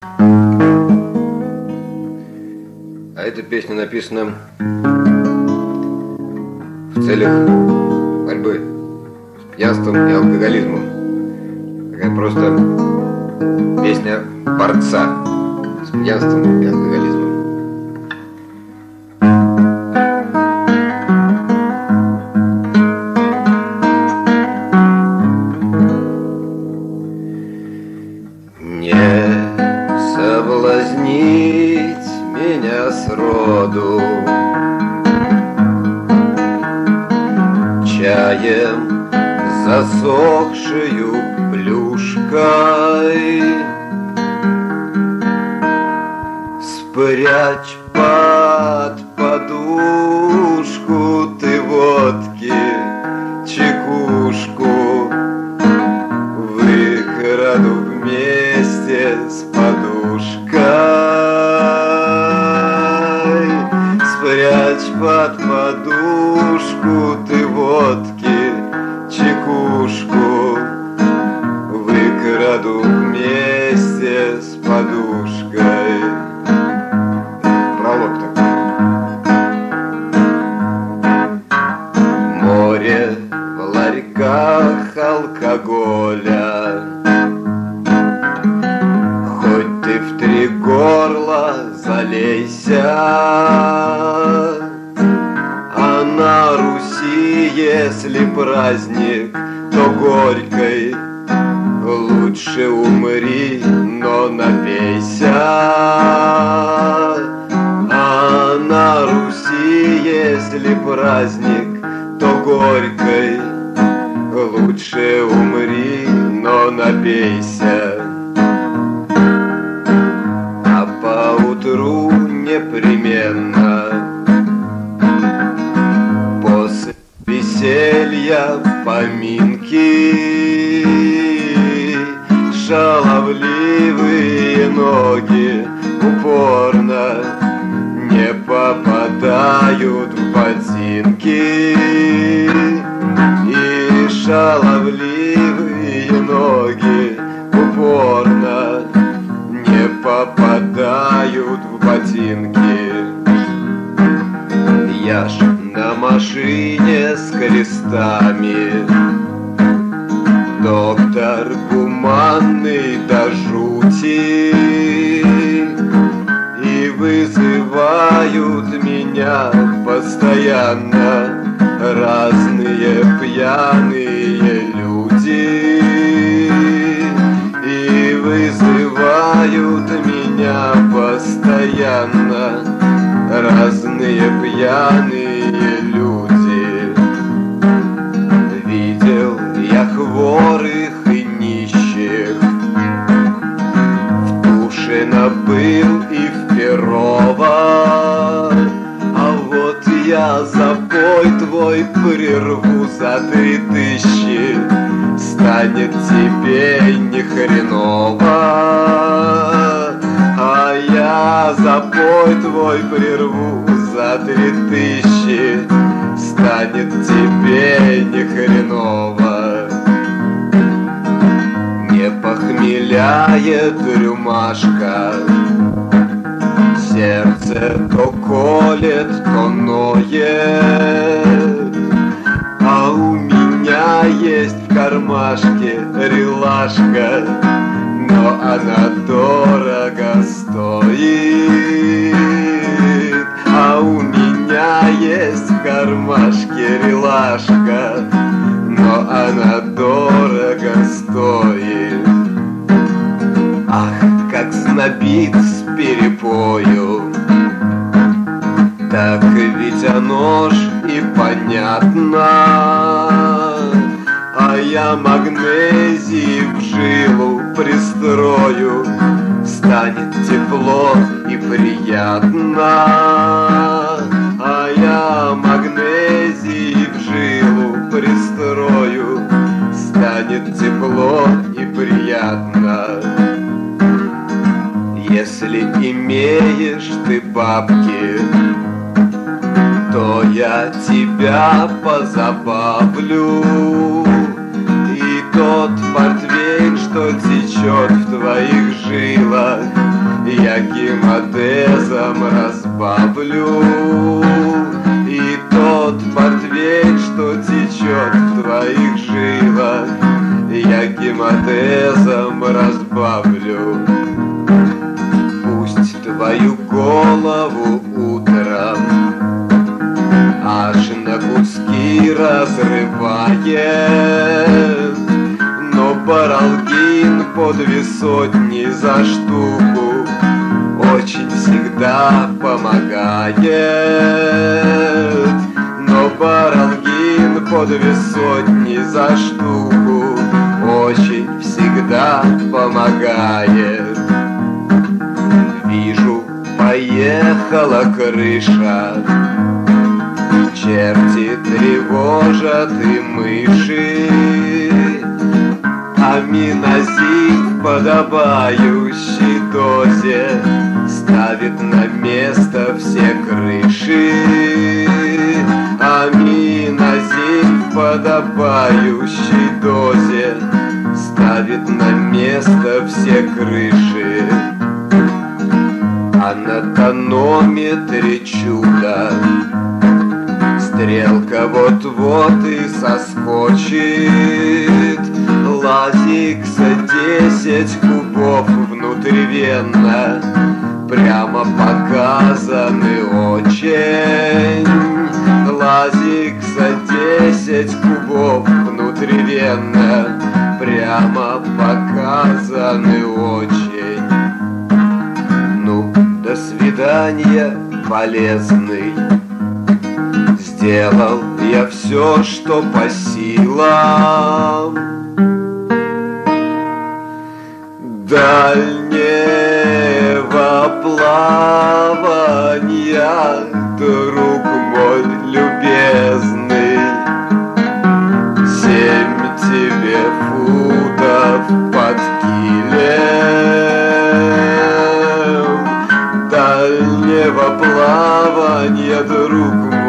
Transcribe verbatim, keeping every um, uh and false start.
А эта песня написана в целях борьбы с пьянством и алкоголизмом. Такая просто песня борца с пьянством и алкоголизмом. Не соблазнить меня сроду чаем засохшую плюшкой, спрячь под подушку ты водки чекушку, выкраду вместе с подушкой, спрячь под подушку ты водки чекушку, выкраду вместе с подушкой. Пролог-то. Море в ларьках алкоголя, хоть ты в три горла залейся, а на Руси, если праздник, то горькой лучше умри, но напейся. А на Руси, если праздник, то горькой лучше умри, но напейся. А поутру непременно после веселья поминки шаловливые ноги упорно не попадают в ботинки, и шаловливые ноги упорно не попадают в ботинки. Я ж на машине с крестами, доктор гуманный до жути, и вызывают меня постоянно разные пьяные люди, и вызывают меня постоянно разные пьяные люди. Видел я хворых и нищих, в Тушино был и в Перово, а вот я запой твой прерву за три тысячи, станет тебе не хреново. А я запой твой прерву за три тысячи, станет тебе не хреново. Не похмеляет рюмашка, сердце то колет, то ноет, а у меня есть в кармашке релашка, но она дорого стоит. А у меня есть в кармашке релашка, но она дорого стоит. Ах, как знобит с перепою, так ведь оно ж и понятно. А я магнезии в жилу пристрою, станет тепло и приятно. А я магнезии в жилу пристрою, станет тепло и приятно. Если имеешь ты бабки, то я тебя позабавлю. И тот портвейн, что течет в твоих жилах, я гематезом разбавлю. И тот портвейн, что течет в твоих жилах, я гематезом разбавлю. Пусть твою голову утром аж на куски разрывает, но паралгин по две сотни за штуку очень всегда помогает. Но паралгин по две сотни за штуку очень всегда помогает. Вижу, поехала крыша, черти тревожат и мыши, аминозин в подобающей дозе ставит на место все крыши. Аминозин в подобающей дозе ставит на место все крыши. А на тонометре чудо, стрелка вот-вот и соскочит. Лазикса десять кубов внутривенно прямо показаны очень. Лазикса десять кубов внутривенно прямо показаны очень. Ну, до свидания, полезный. Сделал я все, что по силам. Дальнего плавания, друг мой любезный, семь тебе футов под килем. Дальнего плавания, друг мой